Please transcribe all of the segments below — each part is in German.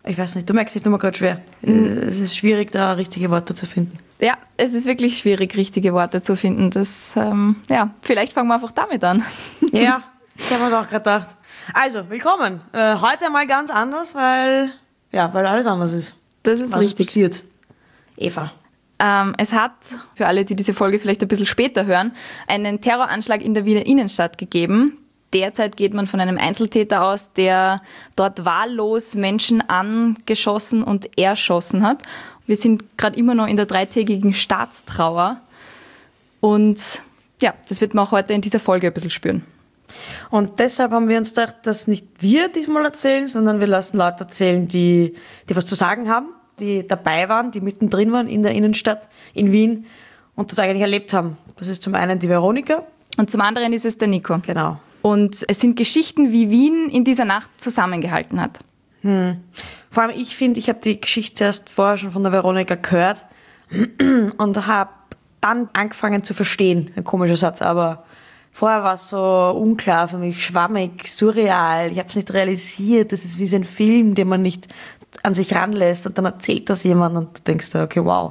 Ich weiß nicht, du merkst, es tut mir gerade schwer. Es ist schwierig, da richtige Worte zu finden. Ja, es ist wirklich schwierig, richtige Worte zu finden. Das, vielleicht fangen wir einfach damit an. Ja, ich habe mir auch gerade gedacht. Also, willkommen. Heute mal ganz anders, weil alles anders ist. Das ist Was richtig. ist passiert? Eva. Es hat, für alle, die diese Folge vielleicht ein bisschen später hören, einen Terroranschlag in der Wiener Innenstadt gegeben. Derzeit geht man von einem Einzeltäter aus, der dort wahllos Menschen angeschossen und erschossen hat. Wir sind gerade immer noch in der 3-tägigen Staatstrauer. Und ja, das wird man auch heute in dieser Folge ein bisschen spüren. Und deshalb haben wir uns gedacht, dass nicht wir diesmal erzählen, sondern wir lassen Leute erzählen, die was zu sagen haben, die dabei waren, die mittendrin waren in der Innenstadt in Wien und das eigentlich erlebt haben. Das ist zum einen die Veronika. Und zum anderen ist es der Nico. Genau. Und es sind Geschichten, wie Wien in dieser Nacht zusammengehalten hat. Vor allem ich finde, ich habe die Geschichte erst vorher schon von der Veronika gehört und habe dann angefangen zu verstehen. Ein komischer Satz, aber vorher war es so unklar für mich, schwammig, surreal. Ich habe es nicht realisiert. Das ist wie so ein Film, den man nicht an sich ranlässt und dann erzählt das jemand und du denkst, okay, wow.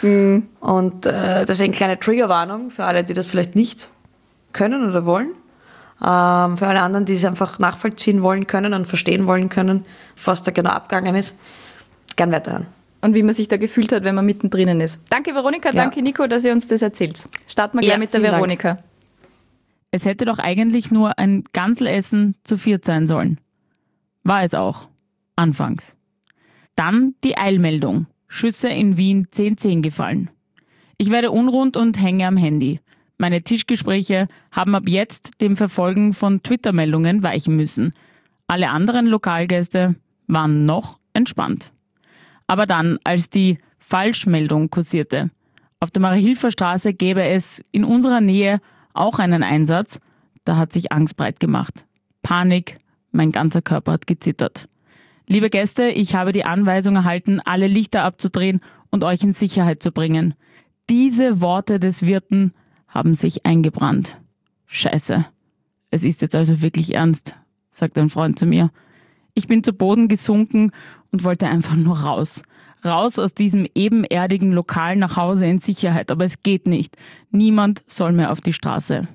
Und deswegen kleine Triggerwarnung für alle, die das vielleicht nicht können oder wollen. Für alle anderen, die es einfach nachvollziehen wollen können und verstehen wollen können, was da genau abgegangen ist, gern weiterhören. Und wie man sich da gefühlt hat, wenn man mittendrin ist. Danke Veronika, danke Nico, dass ihr uns das erzählt. Starten wir gleich mit der Veronika. Dank. Es hätte doch eigentlich nur ein Ganselessen zu 4 sein sollen. War es auch. Anfangs. Dann die Eilmeldung. Schüsse in Wien 10-10 gefallen. Ich werde unrund und hänge am Handy. Meine Tischgespräche haben ab jetzt dem Verfolgen von Twitter-Meldungen weichen müssen. Alle anderen Lokalgäste waren noch entspannt. Aber dann, als die Falschmeldung kursierte, auf der Marie-Hilfer-Straße gäbe es in unserer Nähe auch einen Einsatz, da hat sich Angst breit gemacht. Panik, mein ganzer Körper hat gezittert. Liebe Gäste, ich habe die Anweisung erhalten, alle Lichter abzudrehen und euch in Sicherheit zu bringen. Diese Worte des Wirten haben sich eingebrannt. Scheiße. Es ist jetzt also wirklich ernst, sagt ein Freund zu mir. Ich bin zu Boden gesunken und wollte einfach nur raus. Raus aus diesem ebenerdigen Lokal nach Hause in Sicherheit, aber es geht nicht. Niemand soll mehr auf die Straße.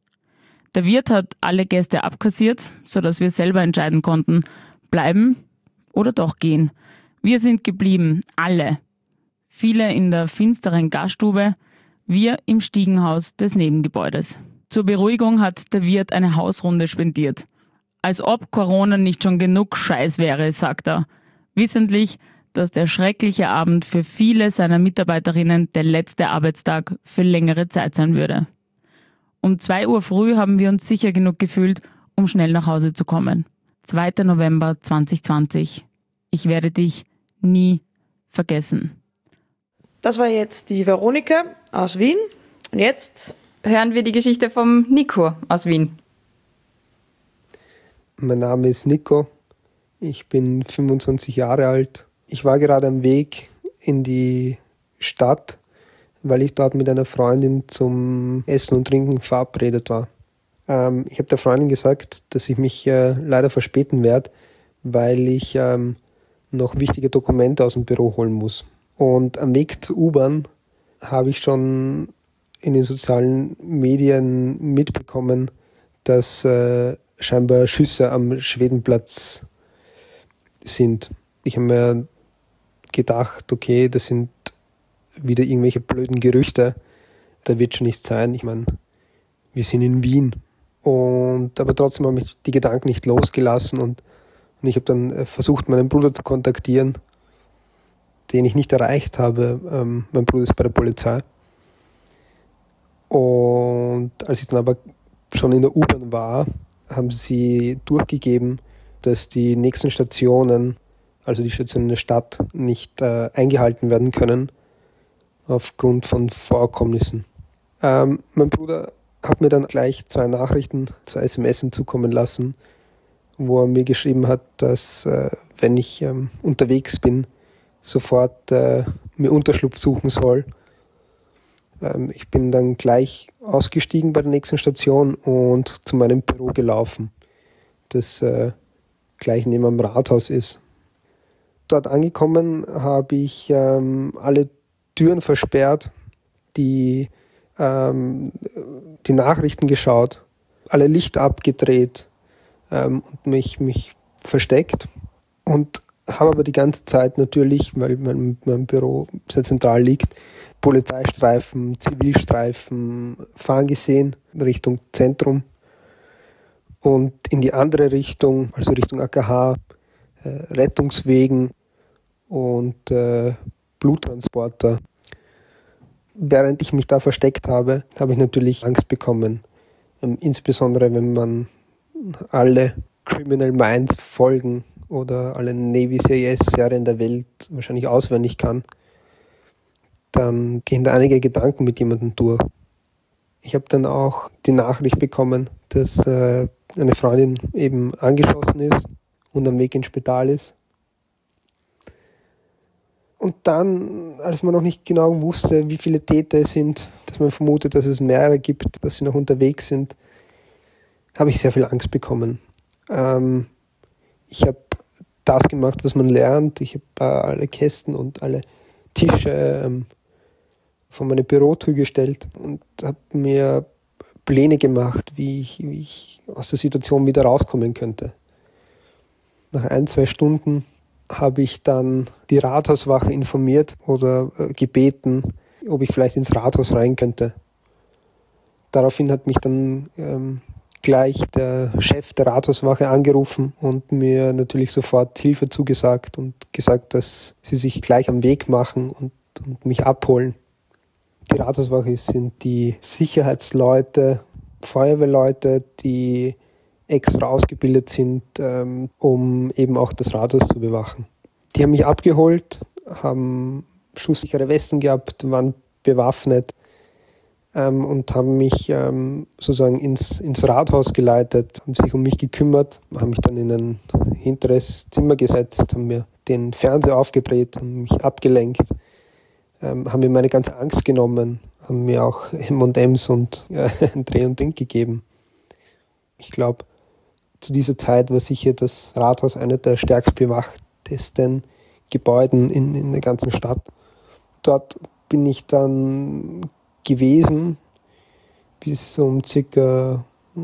Der Wirt hat alle Gäste abkassiert, sodass wir selber entscheiden konnten, bleiben oder doch gehen. Wir sind geblieben, alle. Viele in der finsteren Gaststube, wir im Stiegenhaus des Nebengebäudes. Zur Beruhigung hat der Wirt eine Hausrunde spendiert. Als ob Corona nicht schon genug Scheiß wäre, sagt er. Wissentlich, dass der schreckliche Abend für viele seiner Mitarbeiterinnen der letzte Arbeitstag für längere Zeit sein würde. Um 2 Uhr früh haben wir uns sicher genug gefühlt, um schnell nach Hause zu kommen. 2. November 2020. Ich werde dich nie vergessen. Das war jetzt die Veronika aus Wien. Und jetzt hören wir die Geschichte vom Nico aus Wien. Mein Name ist Nico. Ich bin 25 Jahre alt. Ich war gerade am Weg in die Stadt, weil ich dort mit einer Freundin zum Essen und Trinken verabredet war. Ich habe der Freundin gesagt, dass ich mich leider verspäten werde, weil ich noch wichtige Dokumente aus dem Büro holen muss. Und am Weg zur U-Bahn habe ich schon in den sozialen Medien mitbekommen, dass scheinbar Schüsse am Schwedenplatz sind. Ich habe mir gedacht, okay, das sind wieder irgendwelche blöden Gerüchte. Da wird schon nichts sein. Ich meine, wir sind in Wien. Aber trotzdem haben mich die Gedanken nicht losgelassen und ich habe dann versucht, meinen Bruder zu kontaktieren, den ich nicht erreicht habe. Mein Bruder ist bei der Polizei. Und als ich dann aber schon in der U-Bahn war, haben sie durchgegeben, dass die nächsten Stationen, also die Stationen der Stadt, nicht eingehalten werden können aufgrund von Vorkommnissen. Mein Bruder hat mir dann gleich 2 Nachrichten, 2 SMS zukommen lassen, wo er mir geschrieben hat, dass wenn ich unterwegs bin, sofort mir Unterschlupf suchen soll. Ich bin dann gleich ausgestiegen bei der nächsten Station und zu meinem Büro gelaufen, das gleich neben dem Rathaus ist. Dort angekommen habe ich alle Türen versperrt, die Nachrichten geschaut, alle Lichter abgedreht und mich versteckt und habe aber die ganze Zeit natürlich, weil mein Büro sehr zentral liegt, Polizeistreifen, Zivilstreifen fahren gesehen, Richtung Zentrum und in die andere Richtung, also Richtung AKH, Rettungswegen und Bluttransporter. Während ich mich da versteckt habe, habe ich natürlich Angst bekommen. Insbesondere wenn man alle Criminal Minds Folgen oder alle Navy CIS-Serien der Welt wahrscheinlich auswendig kann, dann gehen da einige Gedanken mit jemandem durch. Ich habe dann auch die Nachricht bekommen, dass eine Freundin eben angeschossen ist und am Weg ins Spital ist. Und dann, als man noch nicht genau wusste, wie viele Täter es sind, dass man vermutet, dass es mehrere gibt, dass sie noch unterwegs sind, habe ich sehr viel Angst bekommen. Ich habe das gemacht, was man lernt. Ich habe alle Kästen und alle Tische vor meine Bürotür gestellt und habe mir Pläne gemacht, wie ich aus der Situation wieder rauskommen könnte. Nach 1-2 Stunden habe ich dann die Rathauswache informiert oder gebeten, ob ich vielleicht ins Rathaus rein könnte. Daraufhin hat mich dann gleich der Chef der Rathauswache angerufen und mir natürlich sofort Hilfe zugesagt und gesagt, dass sie sich gleich am Weg machen und mich abholen. Die Rathauswache sind die Sicherheitsleute, Feuerwehrleute, die extra ausgebildet sind, um eben auch das Rathaus zu bewachen. Die haben mich abgeholt, haben schusssichere Westen gehabt, waren bewaffnet und haben mich sozusagen ins Rathaus geleitet, haben sich um mich gekümmert, haben mich dann in ein hinteres Zimmer gesetzt, haben mir den Fernseher aufgedreht und mich abgelenkt, haben mir meine ganze Angst genommen, haben mir auch M&Ms und ein Dreh und Ding gegeben. Ich glaube, zu dieser Zeit war sicher das Rathaus einer der stärkst bewachtesten Gebäuden in der ganzen Stadt. Dort bin ich dann gewesen bis um circa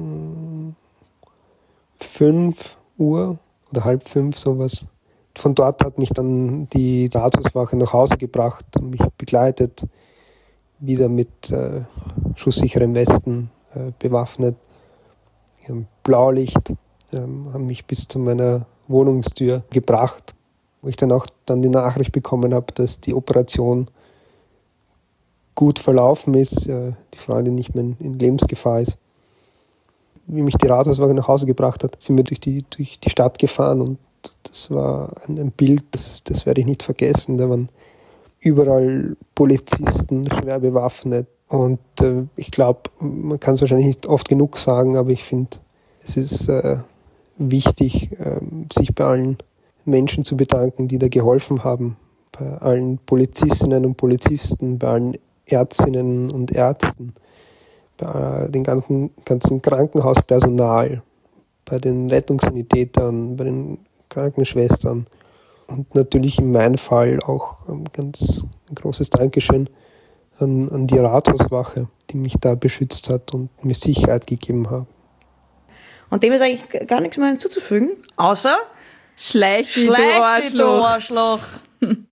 5 Uhr oder 4:30 sowas. Von dort hat mich dann die Rathauswache nach Hause gebracht und mich begleitet, wieder mit schusssicheren Westen bewaffnet. Blaulicht, haben mich bis zu meiner Wohnungstür gebracht, wo ich dann auch die Nachricht bekommen habe, dass die Operation gut verlaufen ist, die Freundin nicht mehr in Lebensgefahr ist. Wie mich die Rathauswache nach Hause gebracht hat, sind wir durch die Stadt gefahren und das war ein Bild, das werde ich nicht vergessen. Da waren überall Polizisten, schwer bewaffnet. Und ich glaube, man kann es wahrscheinlich nicht oft genug sagen, aber ich finde, es ist wichtig, sich bei allen Menschen zu bedanken, die da geholfen haben. Bei allen Polizistinnen und Polizisten, bei allen Ärztinnen und Ärzten, bei dem ganzen Krankenhauspersonal, bei den Rettungssanitätern, bei den Krankenschwestern und natürlich in meinem Fall auch ein ganz großes Dankeschön an die Rathauswache, die mich da beschützt hat und mir Sicherheit gegeben hat. Und dem ist eigentlich gar nichts mehr hinzuzufügen, außer Schleich dich, du Arschloch.